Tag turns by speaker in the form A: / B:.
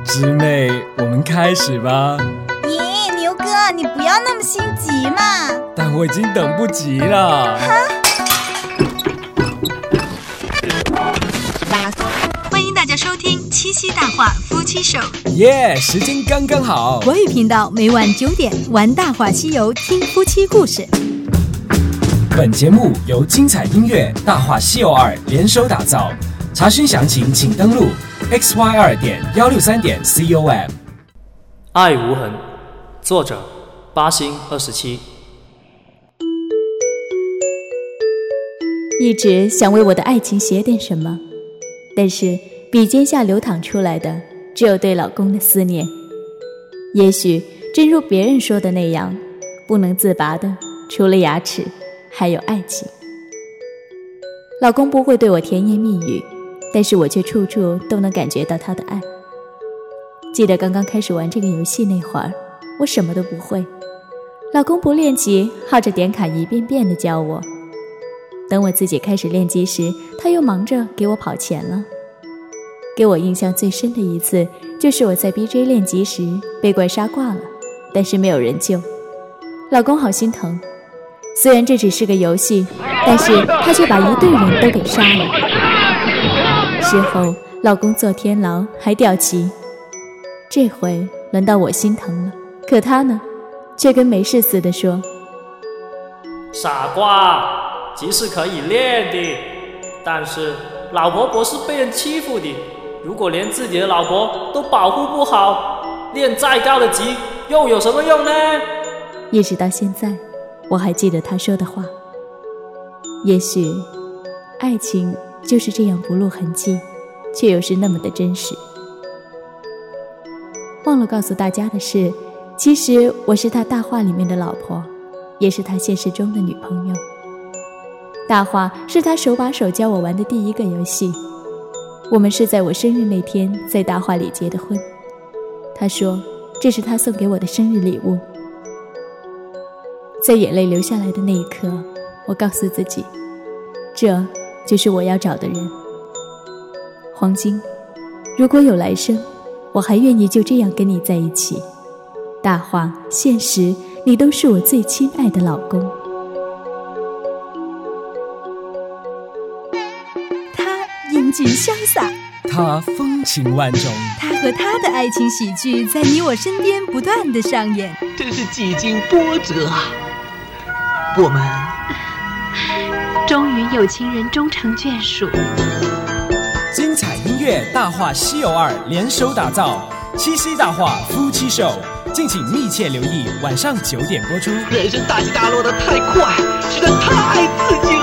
A: 师妹，我们开始吧。
B: 咦，牛哥，你不要那么心急嘛。
A: 但我已经等不及了。
C: 欢迎大家收听七夕大话夫妻手。
A: 耶，时间刚刚好。
D: 国语频道每晚9点玩大话西游，听夫妻故事。
A: 本节目由精彩音乐大话西游2联手打造。查询详情请登录 xy2.163.com。
E: 爱无痕，作者八星27。
D: 一直想为我的爱情写点什么，但是笔尖下流淌出来的只有对老公的思念。也许正如别人说的那样，不能自拔的除了牙齿还有爱情。老公不会对我甜言蜜语，但是我却处处都能感觉到他的爱。记得刚刚开始玩这个游戏那会儿，我什么都不会，老公不练级，耗着点卡一遍遍地教我。等我自己开始练级时，他又忙着给我跑前了。给我印象最深的一次，就是我在 BJ 练级时被怪杀挂了，但是没有人救，老公好心疼。虽然这只是个游戏，但是他却把一队人都给杀了。事后老公坐天牢还掉旗，这回轮到我心疼了，可他呢，却跟没事似的说：
E: 傻瓜，级是可以练的，但是老婆不是被人欺负的，如果连自己的老婆都保护不好，练再高的级又有什么用呢？
D: 一直到现在我还记得他说的话。也许爱情就是这样不露痕迹，却又是那么的真实。忘了告诉大家的是，其实我是他大话里面的老婆，也是他现实中的女朋友。大话是他手把手教我玩的第一个游戏，我们是在我生日那天在大话里结的婚。他说这是他送给我的生日礼物。在眼泪流下来的那一刻，我告诉自己，这就是我要找的人。黄金，如果有来生，我还愿意就这样跟你在一起。大话现实，你都是我最亲爱的老公。
B: 他英俊潇洒，
A: 他风情万种，
B: 他和他的爱情喜剧在你我身边不断的上演，
F: 真是几经波折啊！我们
C: 终于有情人终成眷属。
A: 精彩音乐大话西游2联手打造七夕大话夫妻手，敬请密切留意晚上9点播出。
F: 人生大起大落的太快，实在太刺激了。